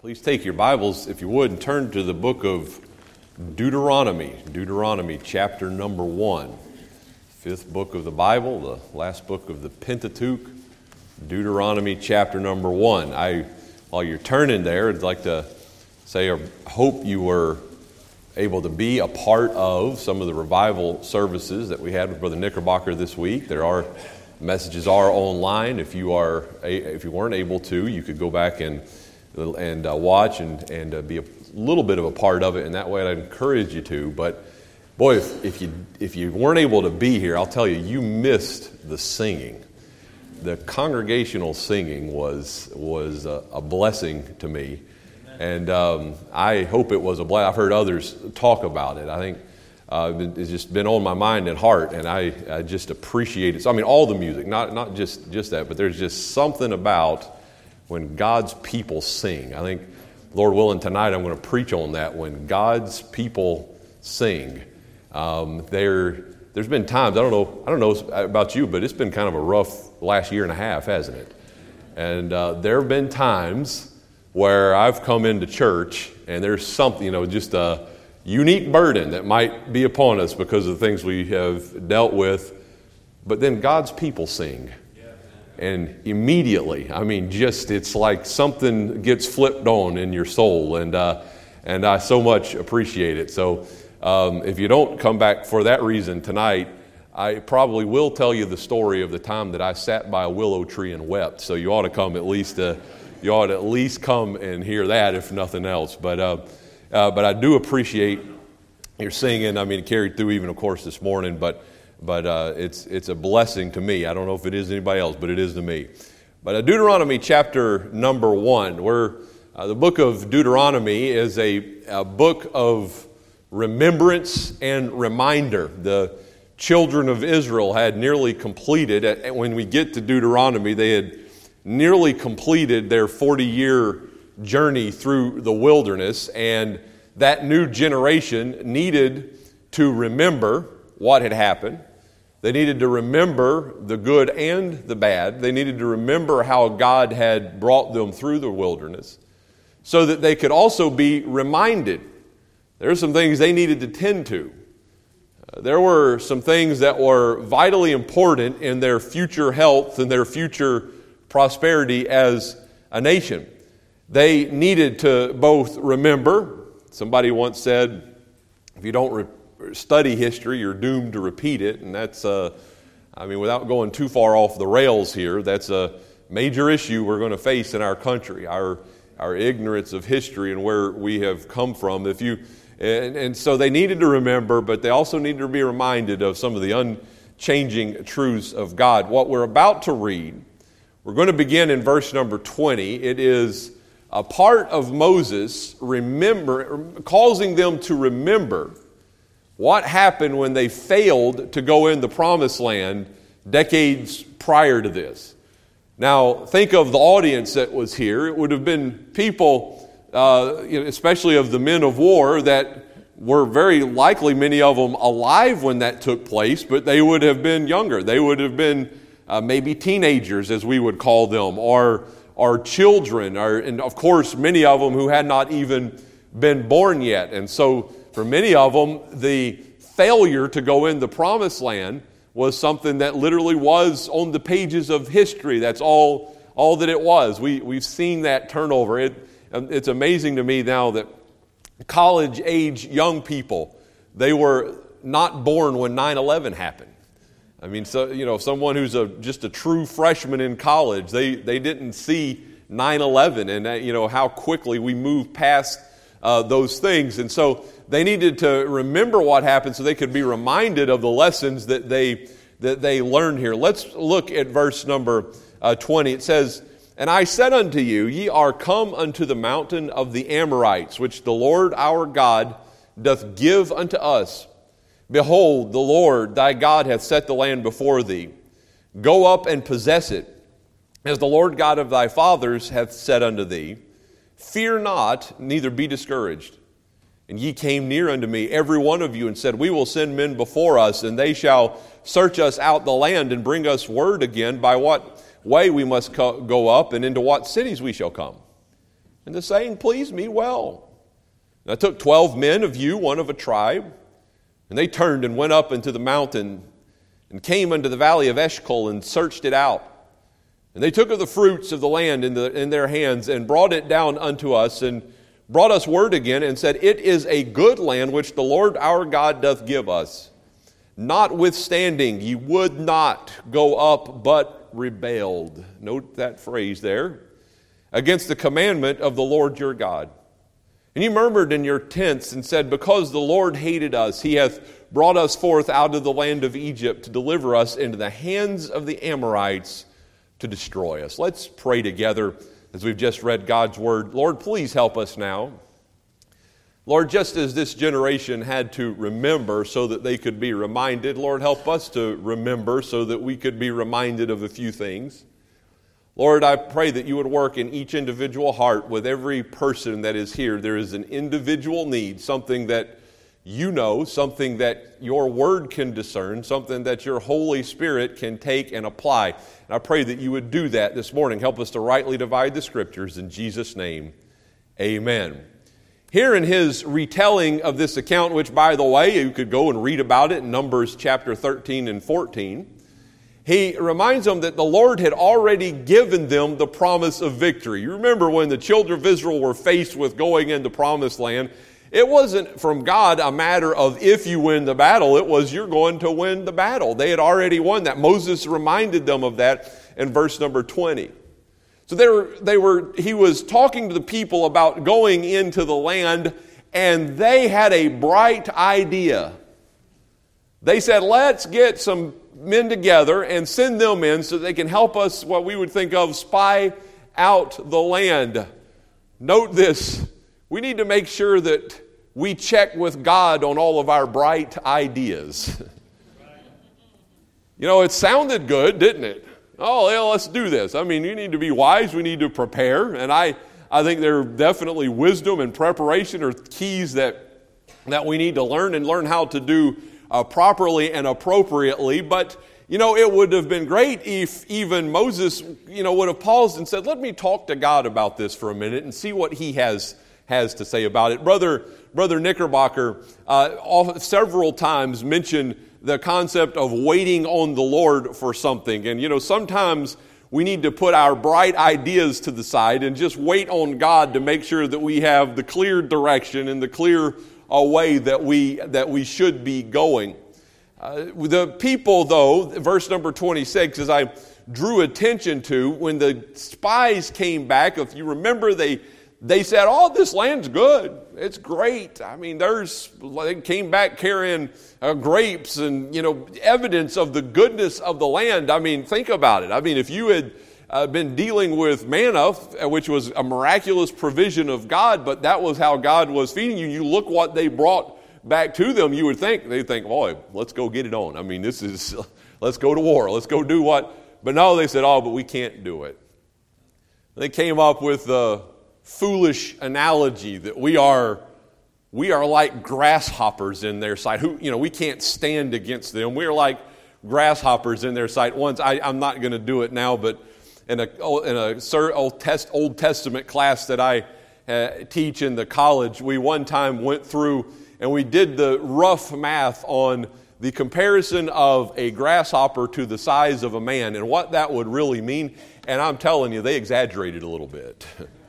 Please take your Bibles, if you would, and turn to the book of Deuteronomy chapter number 1. Fifth book of the Bible, the last book of the Pentateuch, Deuteronomy chapter number 1. While you're turning there, I'd like to say I hope you were able to be a part of some of the revival services that we had with Brother Knickerbocker this week. Messages are online. If you weren't able to, you could go back and watch and be a little bit of a part of it, and that way I'd encourage you to. But boy, if you weren't able to be here, I'll tell you, you missed the singing. The congregational singing was a blessing to me, and I hope it was a blessing. I've heard others talk about it. I think it's just been on my mind and heart, and I just appreciate it. So, I mean, all the music, not just that, but there's just something about when God's people sing. I think, Lord willing, tonight I'm going to preach on that. When God's people sing, there's been times, I don't know about you, but it's been kind of a rough last year and a half, hasn't it? And there have been times where I've come into church and there's something, just a unique burden that might be upon us because of the things we have dealt with, but then God's people sing. And immediately, it's like something gets flipped on in your soul, and I so much appreciate it. So if you don't come back for that reason tonight, I probably will tell you the story of the time that I sat by a willow tree and wept. So you ought to come at least come and hear that, if nothing else. But I do appreciate your singing. It carried through even, of course, this morning, but it's a blessing to me. I don't know if it is anybody else, but it is to me. But Deuteronomy chapter number 1, where the book of Deuteronomy is a book of remembrance and reminder. The children of Israel had nearly completed, when we get to Deuteronomy, they had nearly completed their 40-year journey through the wilderness, and that new generation needed to remember what had happened. They needed to remember the good and the bad. They needed to remember how God had brought them through the wilderness so that they could also be reminded. There are some things they needed to tend to. There were some things that were vitally important in their future health and their future prosperity as a nation. They needed to both remember. Somebody once said, if you don't study history, you're doomed to repeat it. And that's, without going too far off the rails here, that's a major issue we're going to face in our country, our ignorance of history and where we have come from. And so they needed to remember, but they also needed to be reminded of some of the unchanging truths of God. What we're about to read, we're going to begin in verse number 20. It is a part of Moses causing them to remember what happened when they failed to go in the promised land decades prior to this. Now, think of the audience that was here. It would have been people, especially of the men of war, that were very likely, many of them, alive when that took place, but they would have been younger. They would have been maybe teenagers, as we would call them, or children, and of course, many of them who had not even been born yet. And so, for many of them, the failure to go in the promised land was something that literally was on the pages of history. That's all that it was. We've seen that turnover. It's amazing to me now that college-age young people, they were not born when 9/11 happened. Someone who's just a true freshman in college, they didn't see 9/11 and how quickly we move past those things. And so they needed to remember what happened so they could be reminded of the lessons that they learned here. Let's look at verse number 20. It says, "And I said unto you, ye are come unto the mountain of the Amorites, which the Lord our God doth give unto us. Behold, the Lord thy God hath set the land before thee. Go up and possess it, as the Lord God of thy fathers hath said unto thee. Fear not, neither be discouraged. And ye came near unto me, every one of you, and said, We will send men before us, and they shall search us out the land, and bring us word again by what way we must go up, and into what cities we shall come. And the saying pleased me well. And I took 12 men of you, one of a tribe, and they turned and went up into the mountain and came unto the valley of Eshcol and searched it out. And they took of the fruits of the land in their hands and brought it down unto us and brought us word again and said, It is a good land which the Lord our God doth give us. Notwithstanding, ye would not go up, but rebelled. Note that phrase there. Against the commandment of the Lord your God. And ye murmured in your tents and said, Because the Lord hated us, he hath brought us forth out of the land of Egypt to deliver us into the hands of the Amorites to destroy us. Let's pray together as we've just read God's word. Lord, please help us now. Lord, just as this generation had to remember so that they could be reminded, Lord, help us to remember so that we could be reminded of a few things. Lord, I pray that you would work in each individual heart with every person that is here. There is an individual need, something that you know, something that your word can discern, something that your Holy Spirit can take and apply. And I pray that you would do that this morning. Help us to rightly divide the Scriptures. In Jesus' name, amen. Here in his retelling of this account, which, by the way, you could go and read about it in Numbers chapter 13 and 14, he reminds them that the Lord had already given them the promise of victory. You remember when the children of Israel were faced with going into promised land, it wasn't from God a matter of if you win the battle, it was you're going to win the battle. They had already won that. Moses reminded them of that in verse number 20. So he was talking to the people about going into the land, and they had a bright idea. They said, let's get some men together and send them in so they can help us, what we would think of, spy out the land. Note this, we need to make sure that we check with God on all of our bright ideas. You know, it sounded good, didn't it? Oh, yeah, let's do this. I mean, you need to be wise. We need to prepare. And I think there are definitely wisdom and preparation are keys that we need to learn and learn how to do properly and appropriately. But, you know, it would have been great if even Moses, would have paused and said, let me talk to God about this for a minute and see what he has to say about it. Brother Knickerbocker several times mentioned the concept of waiting on the Lord for something. And, sometimes we need to put our bright ideas to the side and just wait on God to make sure that we have the clear direction and the clear way that we should be going. The people, though, verse number 26, as I drew attention to, when the spies came back, if you remember, they said, oh, this land's good. It's great. I mean, they came back carrying grapes and, evidence of the goodness of the land. I mean, think about it. I mean, if you had been dealing with manna, which was a miraculous provision of God, but that was how God was feeding you, you look what they brought back to them, they'd think, boy, let's go get it on. I mean, let's go to war. Let's go do what? But no, they said, but we can't do it. They came up with foolish analogy that we are like grasshoppers in their sight. We can't stand against them. We're like grasshoppers in their sight. Once, I'm not going to do it now, but in a Old Testament class that I teach in the college, we one time went through and we did the rough math on the comparison of a grasshopper to the size of a man and what that would really mean. And I'm telling you, they exaggerated a little bit.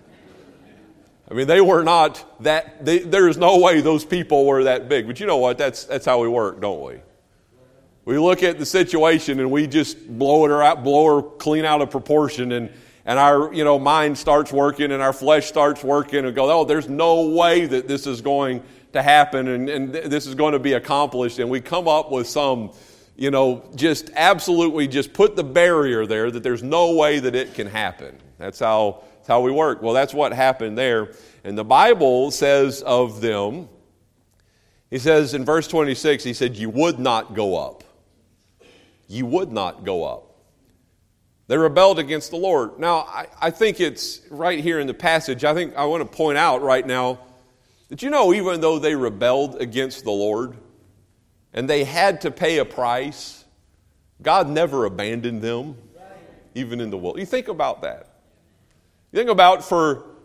I mean, they were not that, there's no way those people were that big. But you know what? That's how we work, don't we? We look at the situation and we just blow her clean out of proportion, and our mind starts working and our flesh starts working and go, there's no way that this is going to happen and this is going to be accomplished. And we come up with some, just absolutely just put the barrier there that there's no way that it can happen. That's how we work. Well, that's what happened there. And the Bible says of them, he says in verse 26, he said, you would not go up. You would not go up. They rebelled against the Lord. Now, I think it's right here in the passage, I think I want to point out right now that even though they rebelled against the Lord and they had to pay a price, God never abandoned them, even in the wilderness. You think about that. You think about for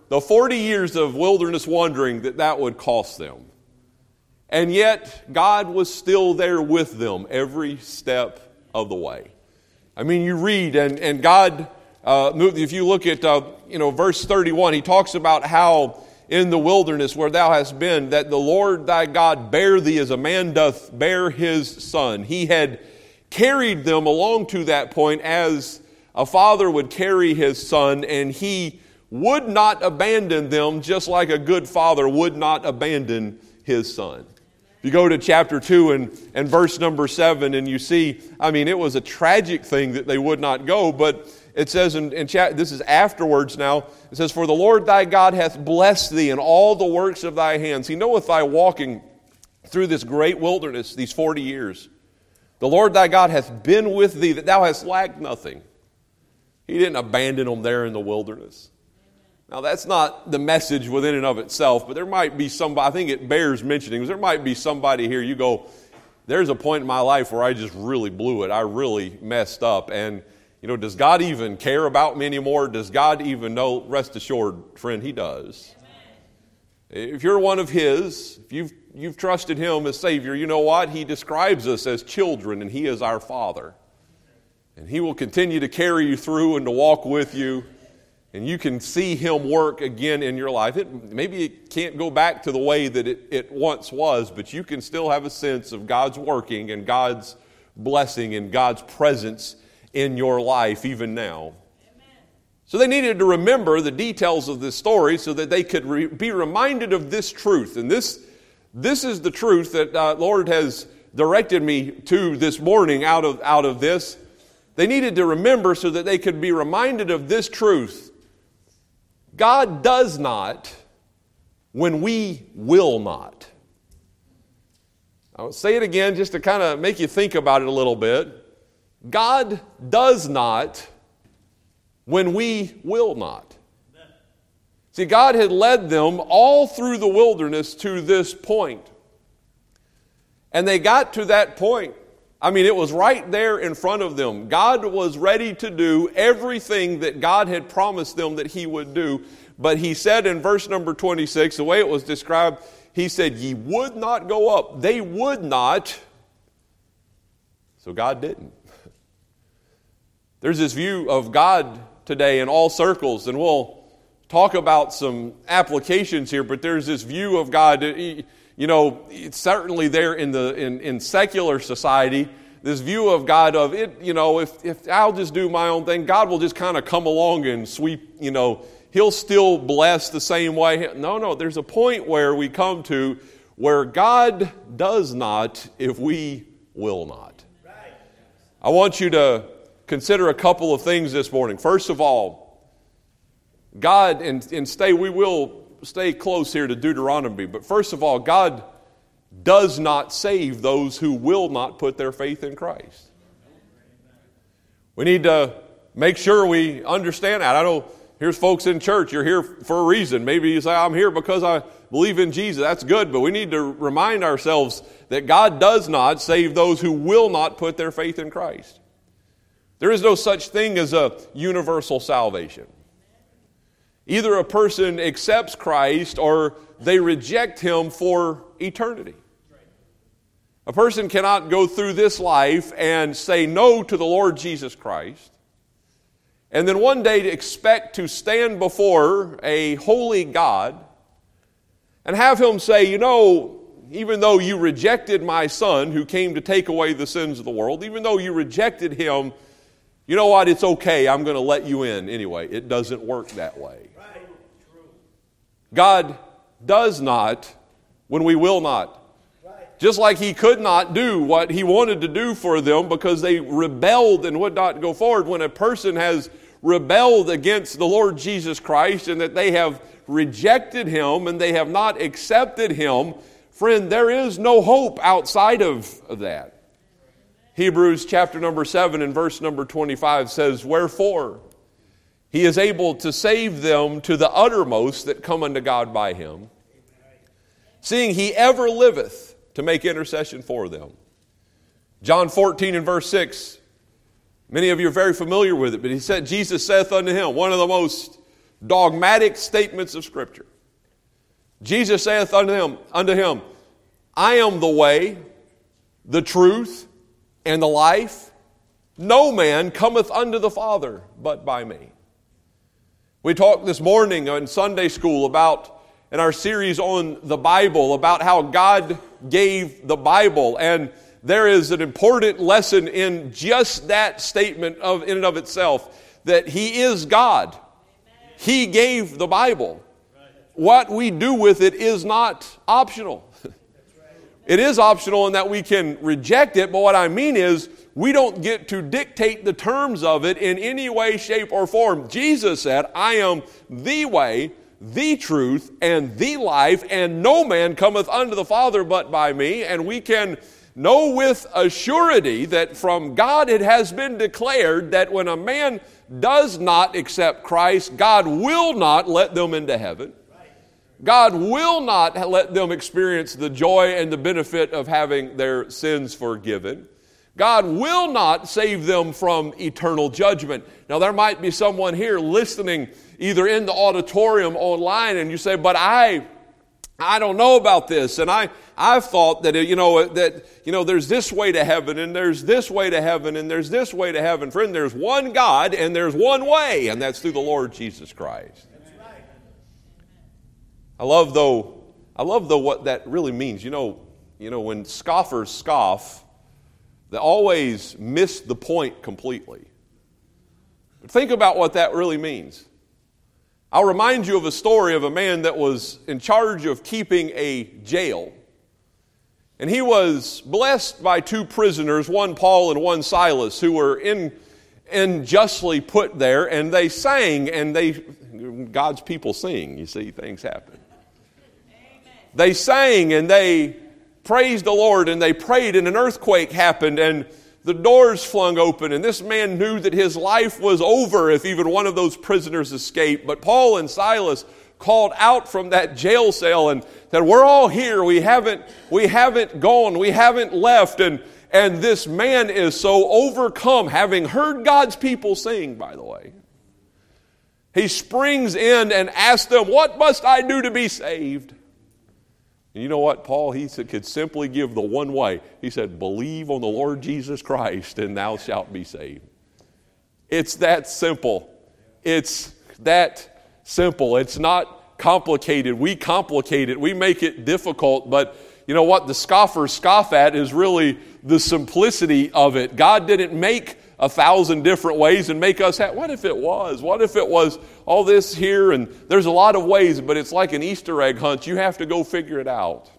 the 40 years of wilderness wandering that would cost them. And yet, God was still there with them every step of the way. I mean, you read, and God, if you look at, verse 31, he talks about how in the wilderness where thou hast been, that the Lord thy God bare thee as a man doth bear his son. He had carried them along to that point as a father would carry his son, and he would not abandon them just like a good father would not abandon his son. You go to chapter 2 and verse number 7, and you see, it was a tragic thing that they would not go, but it says, this is afterwards now, it says, for the Lord thy God hath blessed thee in all the works of thy hands. He knoweth thy walking through this great wilderness, these 40 years. The Lord thy God hath been with thee, that thou hast lacked nothing. He didn't abandon them there in the wilderness. Now, that's not the message within and of itself, but there might be somebody, I think it bears mentioning, there might be somebody here, you go, there's a point in my life where I just really blew it. I really messed up. And, does God even care about me anymore? Does God even know? Rest assured, friend, He does. If you're one of His, if you've trusted Him as Savior, you know what? He describes us as children, and He is our Father. And He will continue to carry you through and to walk with you. And you can see Him work again in your life. Maybe it can't go back to the way that it once was, but you can still have a sense of God's working and God's blessing and God's presence in your life even now. Amen. So they needed to remember the details of this story so that they could be reminded of this truth. And this is the truth that Lord has directed me to this morning out of this. They needed to remember so that they could be reminded of this truth. God does not when we will not. I'll say it again just to kind of make you think about it a little bit. God does not when we will not. See, God had led them all through the wilderness to this point. And they got to that point. It was right there in front of them. God was ready to do everything that God had promised them that He would do. But He said in verse number 26, the way it was described, He said, ye would not go up. They would not. So God didn't. There's this view of God today in all circles, and we'll talk about some applications here, but there's this view of God. It's certainly there in secular society, this view of God of it, if I'll just do my own thing, God will just kind of come along and sweep, He'll still bless the same way. No, there's a point where we come to where God does not if we will not. I want you to consider a couple of things this morning. First of all, God, we will stay close here to Deuteronomy, but first of all, God does not save those who will not put their faith in Christ. We need to make sure we understand that. I know here's folks in church, you're here for a reason. Maybe you say, I'm here because I believe in Jesus. That's good, but we need to remind ourselves that God does not save those who will not put their faith in Christ. There is no such thing as a universal salvation. Either a person accepts Christ or they reject Him for eternity. A person cannot go through this life and say no to the Lord Jesus Christ and then one day to expect to stand before a holy God and have Him say, even though you rejected my Son who came to take away the sins of the world, even though you rejected Him, you know what, it's okay, I'm going to let you in anyway. It doesn't work that way. God does not when we will not. Just like He could not do what He wanted to do for them because they rebelled and would not go forward. When a person has rebelled against the Lord Jesus Christ and that they have rejected Him and they have not accepted Him, friend, there is no hope outside of that. Hebrews chapter number 7 and verse number 25 says, wherefore He is able to save them to the uttermost that come unto God by Him, seeing He ever liveth to make intercession for them. John 14 and verse 6, many of you are very familiar with it, but Jesus saith unto him, one of the most dogmatic statements of Scripture. Jesus saith unto him, I am the way, the truth, and the life. No man cometh unto the Father but by me. We talked this morning in Sunday school in our series on the Bible, about how God gave the Bible. And there is an important lesson in just that statement in and of itself, that He is God. He gave the Bible. What we do with it is not optional. It is optional in that we can reject it, but what I mean is we don't get to dictate the terms of it in any way, shape, or form. Jesus said, I am the way, the truth, and the life, and no man cometh unto the Father but by me. And we can know with a surety that from God it has been declared that when a man does not accept Christ, God will not let them into heaven. God will not let them experience the joy and the benefit of having their sins forgiven. God will not save them from eternal judgment. Now, there might be someone here listening, either in the auditorium, online, and you say, but I don't know about this, and I've thought that there's this way to heaven, and there's this way to heaven, and there's this way to heaven. Friend, there's one God, and there's one way, and that's through the Lord Jesus Christ. I love though what that really means. You know, when scoffers scoff, they always miss the point completely. But think about what that really means. I'll remind you of a story of a man that was in charge of keeping a jail. And he was blessed by two prisoners, one Paul and one Silas, who were unjustly put there, and they sang, and God's people sing, you see, things happen. They sang and they praised the Lord and they prayed, and an earthquake happened and the doors flung open, and this man knew that his life was over if even one of those prisoners escaped. But Paul and Silas called out from that jail cell and said, we're all here. We haven't gone. We haven't left. And this man is so overcome, having heard God's people sing, by the way. He springs in and asks them, what must I do to be saved? And you know what, Paul, he could simply give the one way. He said, believe on the Lord Jesus Christ and thou shalt be saved. It's that simple. It's that simple. It's not complicated. We complicate it. We make it difficult. But you know what the scoffers scoff at is really the simplicity of it. God didn't make 1,000 different ways and make us happy. What if it was? What if it was all this here? And there's a lot of ways, but it's like an Easter egg hunt. You have to go figure it out.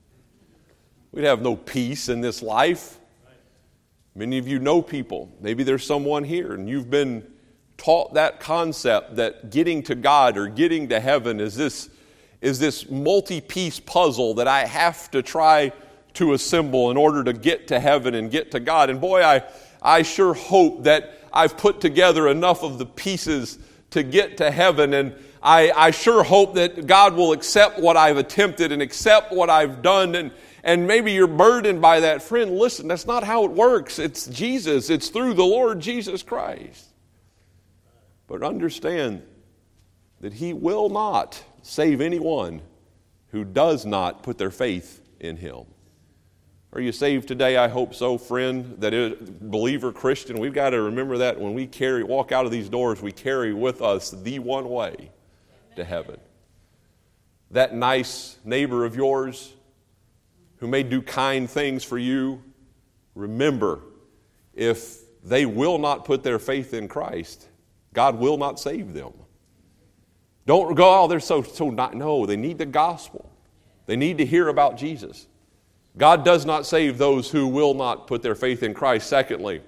We'd have no peace in this life. Many of you know people. Maybe there's someone here and you've been taught that concept that getting to God or getting to heaven is this multi-piece puzzle that I have to try to assemble in order to get to heaven and get to God. And boy, I sure hope that I've put together enough of the pieces to get to heaven, and I sure hope that God will accept what I've attempted and accept what I've done, and maybe you're burdened by that. Friend, listen, that's not how it works. It's Jesus. It's through the Lord Jesus Christ. But understand that He will not save anyone who does not put their faith in Him. Are you saved today? I hope so, friend. That is, believer, Christian, we've got to remember that when we walk out of these doors, we carry with us the one way to heaven. That nice neighbor of yours who may do kind things for you, remember, if they will not put their faith in Christ, God will not save them. Don't go, they're so not. No, they need the gospel. They need to hear about Jesus. God does not save those who will not put their faith in Christ. Secondly,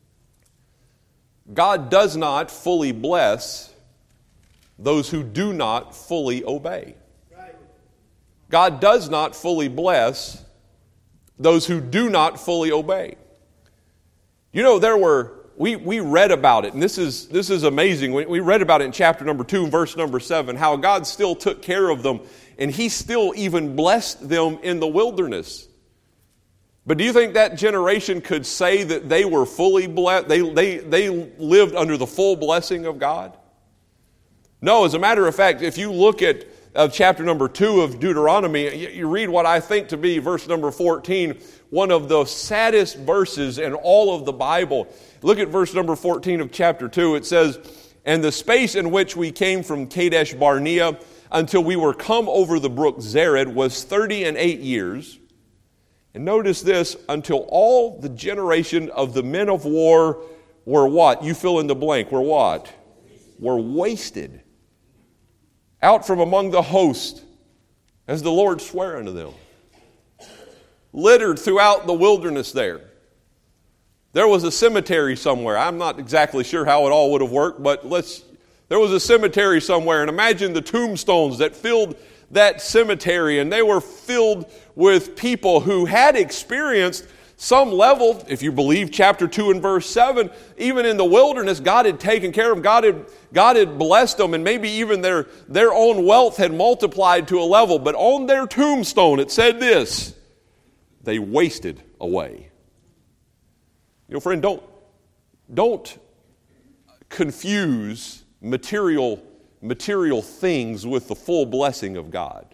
God does not fully bless those who do not fully obey. God does not fully bless those who do not fully obey. You know, we read about it, and this is amazing. We read about it in chapter number 2, verse number 7, how God still took care of them, and He still even blessed them in the wilderness. But do you think that generation could say that they were fully blessed? They lived under the full blessing of God? No, as a matter of fact, if you look at chapter number 2 of Deuteronomy, you read what I think to be verse number 14, one of the saddest verses in all of the Bible. Look at verse number 14 of chapter 2. It says, "And the space in which we came from Kadesh Barnea until we were come over the brook Zered was 38 years. And notice this, until all the generation of the men of war were what? You fill in the blank. Were what? Were wasted out from among the host, as the Lord sware unto them." Littered throughout the wilderness there. There was a cemetery somewhere. I'm not exactly sure how it all would have worked, but there was a cemetery somewhere, and imagine the tombstones that filled that cemetery, and they were filled with people who had experienced some level, if you believe chapter 2 and verse 7, even in the wilderness, God had taken care of them. God had blessed them, and maybe even their own wealth had multiplied to a level. But on their tombstone, it said this: they wasted away. You know, friend, don't confuse material things with the full blessing of God.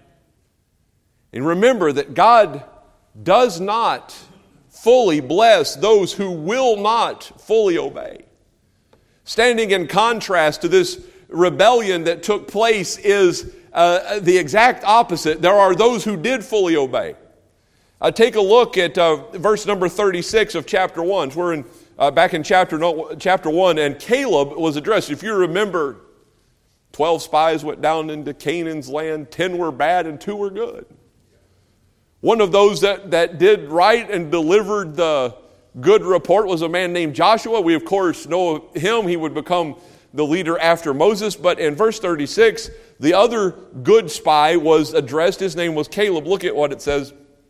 And remember that God does not fully bless those who will not fully obey. Standing in contrast to this rebellion that took place is the exact opposite. There are those who did fully obey. Take a look at verse number 36 of chapter 1. We're back in chapter 1, and Caleb was addressed. If you remember, 12 spies went down into Canaan's land. 10 were bad and 2 were good. One of those that did right and delivered the good report was a man named Joshua. We, of course, know him. He would become the leader after Moses. But in verse 36, the other good spy was addressed. His name was Caleb. Look at what it says.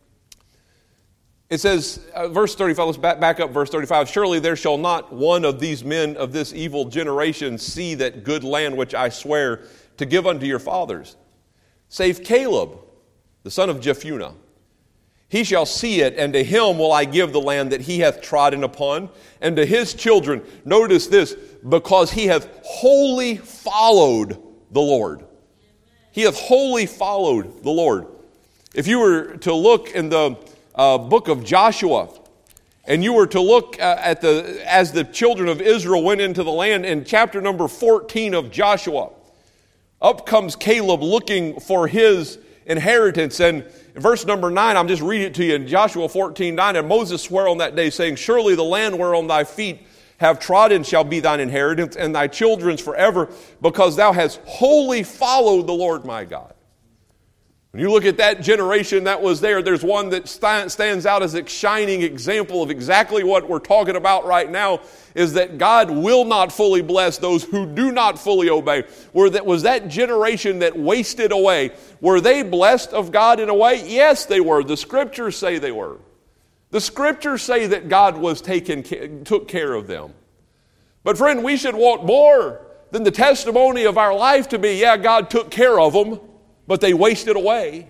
It says, verse 35, let's back up verse 35. "Surely there shall not one of these men of this evil generation see that good land which I swear to give unto your fathers, save Caleb, the son of Jephunneh. He shall see it, and to him will I give the land that he hath trodden upon, and to his children." Notice this: because he hath wholly followed the Lord. He hath wholly followed the Lord. If you were to look in the book of Joshua, and you were to look as the children of Israel went into the land, in chapter number 14 of Joshua, up comes Caleb looking for his inheritance. And in verse number 9, I'm just reading it to you in Joshua 14:9, "And Moses sware on that day, saying, Surely the land whereon thy feet have trodden shall be thine inheritance, and thy children's forever, because thou hast wholly followed the Lord my God." When you look at that generation that was there, there's one that stands out as a shining example of exactly what we're talking about right now, is that God will not fully bless those who do not fully obey. Was that generation that wasted away, were they blessed of God in a way? Yes, they were. The Scriptures say they were. The Scriptures say that God took care of them. But friend, we should want more than the testimony of our life to be, yeah, God took care of them, but they wasted away.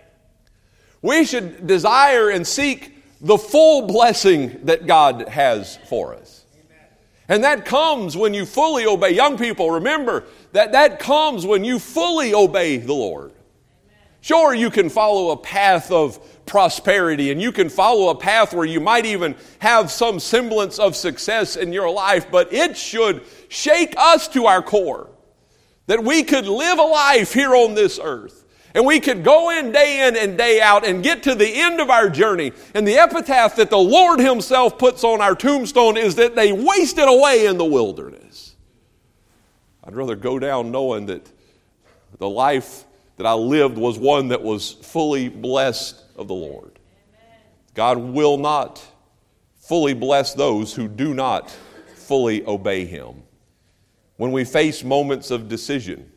We should desire and seek the full blessing that God has for us. And that comes when you fully obey. Young people, remember that comes when you fully obey the Lord. Sure, you can follow a path of prosperity, and you can follow a path where you might even have some semblance of success in your life, but it should shake us to our core. That we could live a life here on this earth, and we could go in and day out and get to the end of our journey. And the epitaph that the Lord Himself puts on our tombstone is that they wasted away in the wilderness. I'd rather go down knowing that the life that I lived was one that was fully blessed of the Lord. God will not fully bless those who do not fully obey Him. When we face moments of decision,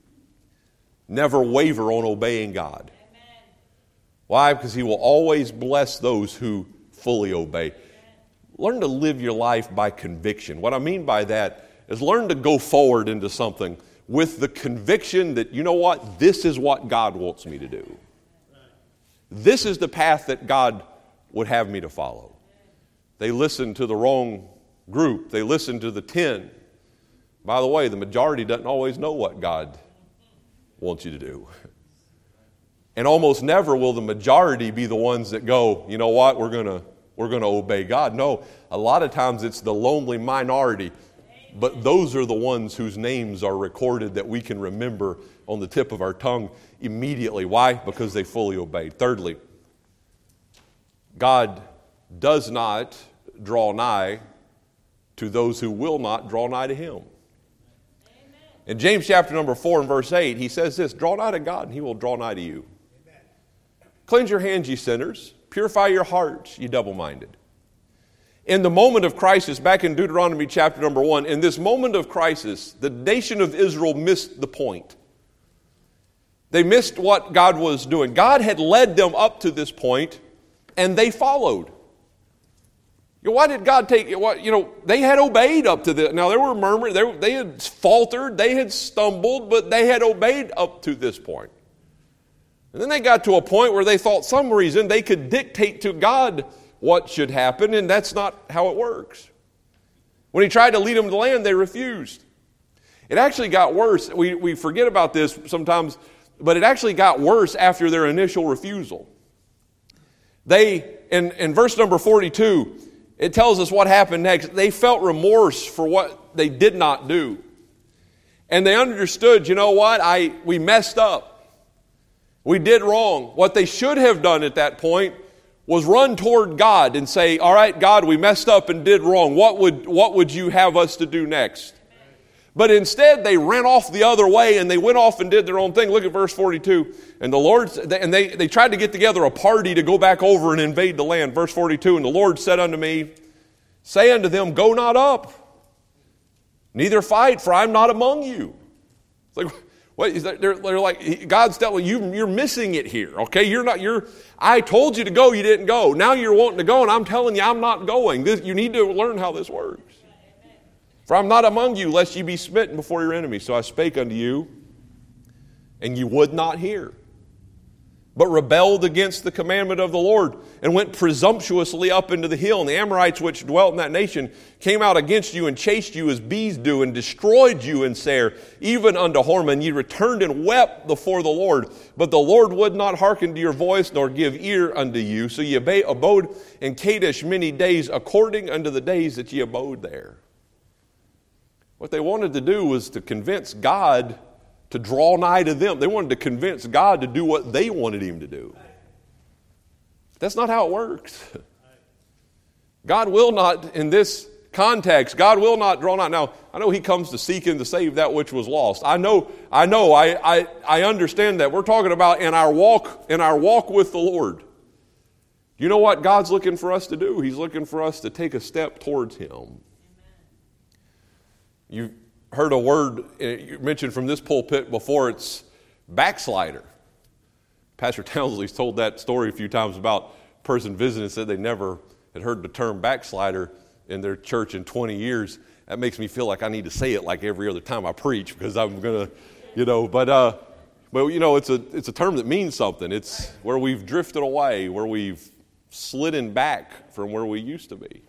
never waver on obeying God. Amen. Why? Because He will always bless those who fully obey. Amen. Learn to live your life by conviction. What I mean by that is learn to go forward into something with the conviction that, you know what, this is what God wants me to do. This is the path that God would have me to follow. They listened to the wrong group. They listened to the 10. By the way, the majority doesn't always know what God wants you to do. And almost never will the majority be the ones that go, you know what, we're going to obey God. No, a lot of times it's the lonely minority. But those are the ones whose names are recorded that we can remember on the tip of our tongue immediately. Why? Because they fully obeyed. Thirdly, God does not draw nigh to those who will not draw nigh to Him. In James chapter number 4 and verse 8, he says this, draw nigh to God and He will draw nigh to you. Amen. Cleanse your hands, ye sinners. Purify your hearts, ye double-minded. In the moment of crisis, back in Deuteronomy chapter number 1, in this moment of crisis, the nation of Israel missed the point. They missed what God was doing. God had led them up to this point, and they followed. Why did God take it? They had obeyed up to this. Now, there were murmurs. They had faltered. They had stumbled, but they had obeyed up to this point. And then they got to a point where they thought some reason they could dictate to God what should happen, and that's not how it works. When He tried to lead them to the land, they refused. It actually got worse. We forget about this sometimes, but it actually got worse after their initial refusal. In verse number 42, it tells us what happened next. They felt remorse for what they did not do. And they understood, you know what, we messed up. We did wrong. What they should have done at that point was run toward God and say, all right, God, we messed up and did wrong. What would you have us to do next? But instead, they ran off the other way and they went off and did their own thing. Look at verse 42. And the Lord, and they tried to get together a party to go back over and invade the land. Verse 42, and the Lord said unto me, say unto them, go not up, neither fight, for I am not among you. It's like, what is that? They're like, God's telling you, you're missing it here, okay? I told you to go, you didn't go. Now you're wanting to go, and I'm telling you I'm not going. You need to learn how this works. For I'm not among you, lest ye be smitten before your enemies. So I spake unto you, and you would not hear, but rebelled against the commandment of the Lord, and went presumptuously up into the hill. And the Amorites which dwelt in that nation came out against you, and chased you as bees do, and destroyed you in Seir, even unto Hormah. And ye returned and wept before the Lord. But the Lord would not hearken to your voice, nor give ear unto you. So ye abode in Kadesh many days, according unto the days that ye abode there. What they wanted to do was to convince God to draw nigh to them. They wanted to convince God to do what they wanted Him to do. That's not how it works. God will not, in this context, God will not draw nigh. Now, I know He comes to seek and to save that which was lost. I understand that. We're talking about in our walk with the Lord. You know what God's looking for us to do? He's looking for us to take a step towards Him. You've heard a word you mentioned from this pulpit before. It's backslider. Pastor Townsley's told that story a few times about a person visiting and said they never had heard the term backslider in their church in 20 years. That makes me feel like I need to say it like every other time I preach, because I'm going to, but it's a term that means something. It's where we've drifted away, where we've slidden back from where we used to be.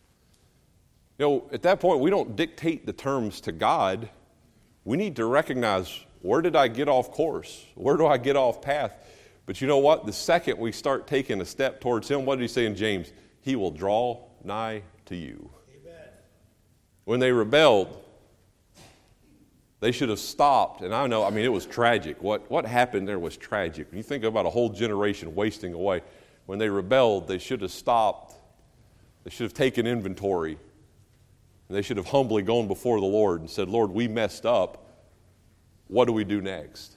At that point, we don't dictate the terms to God. We need to recognize, where did I get off course? Where do I get off path? But you know what? The second we start taking a step towards Him, what did He say in James? He will draw nigh to you. Amen. When they rebelled, they should have stopped. And it was tragic. What happened there was tragic. When you think about a whole generation wasting away, when they rebelled, they should have stopped. They should have taken inventory. And they should have humbly gone before the Lord and said, Lord, we messed up. What do we do next?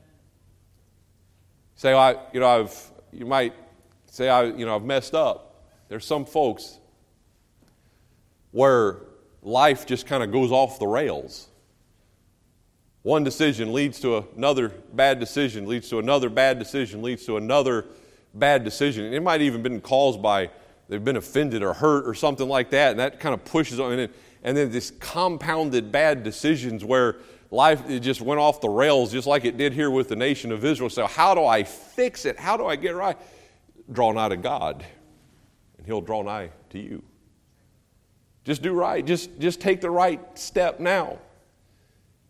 Say, you might say, I've messed up. There's some folks where life just kind of goes off the rails. One decision leads to another bad decision, leads to another bad decision, leads to another bad decision. And it might even been caused by they've been offended or hurt or something like that, and that kind of pushes on. And then this compounded bad decisions where life it just went off the rails, just like it did here with the nation of Israel. So how do I fix it? How do I get it right? Draw nigh to God, and He'll draw nigh to you. Just do right. Just take the right step now.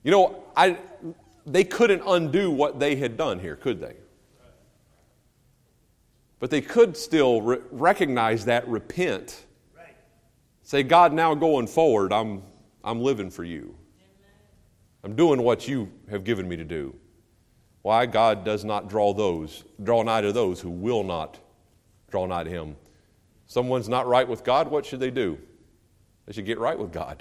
You know, they couldn't undo what they had done here, could they? But they could still recognize that, repent. Say, God, now going forward, I'm living for you. I'm doing what you have given me to do. Why? God does not draw nigh to those who will not draw nigh to him. Someone's not right with God, what should they do? They should get right with God.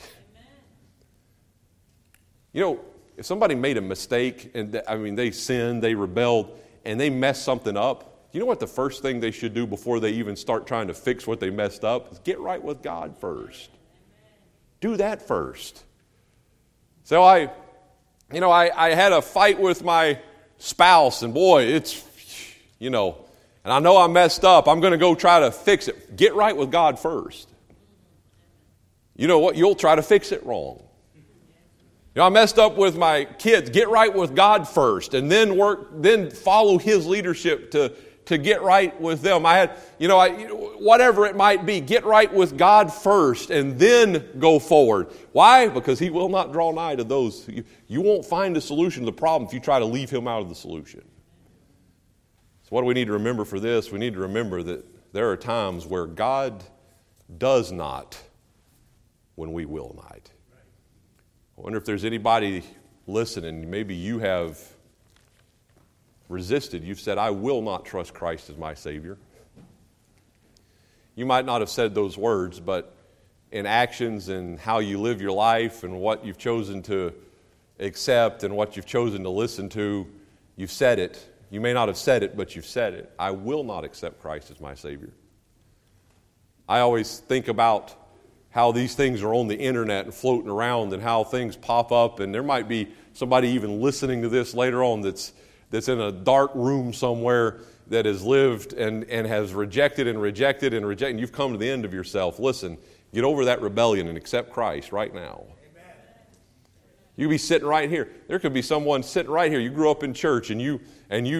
You know, if somebody made a mistake, and they sinned, they rebelled, and they messed something up, you know what the first thing they should do before they even start trying to fix what they messed up is get right with God first. Do that first. So I had a fight with my spouse, and boy, and I know I messed up. I'm going to go try to fix it. Get right with God first. You know what? You'll try to fix it wrong. I messed up with my kids. Get right with God first, and then follow His leadership to get right with them. Whatever it might be, get right with God first, and then go forward. Why? Because He will not draw nigh to those. You won't find a solution to the problem if you try to leave Him out of the solution. So what do we need to remember for this? We need to remember that there are times where God does not when we will not. I wonder if there's anybody listening, maybe you have resisted. You've said, I will not trust Christ as my Savior. You might not have said those words, but in actions and how you live your life and what you've chosen to accept and what you've chosen to listen to, you've said it. You may not have said it, but you've said it. I will not accept Christ as my Savior. I always think about how these things are on the internet and floating around and how things pop up, and there might be somebody even listening to this later on that's in a dark room somewhere that has lived and has rejected and rejected and rejected, and you've come to the end of yourself. Listen, get over that rebellion and accept Christ right now. You could be sitting right here. There could be someone sitting right here. You grew up in church, and you've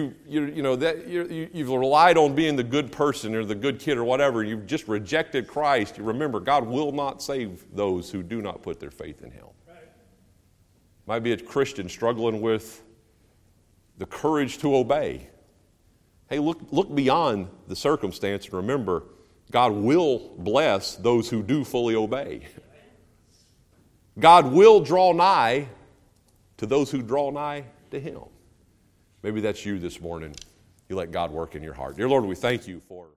relied on being the good person or the good kid or whatever. You've just rejected Christ. You remember, God will not save those who do not put their faith in Him. Might be a Christian struggling with the courage to obey. Hey, look beyond the circumstance and remember, God will bless those who do fully obey. God will draw nigh to those who draw nigh to Him. Maybe that's you this morning. You let God work in your heart. Dear Lord, we thank you for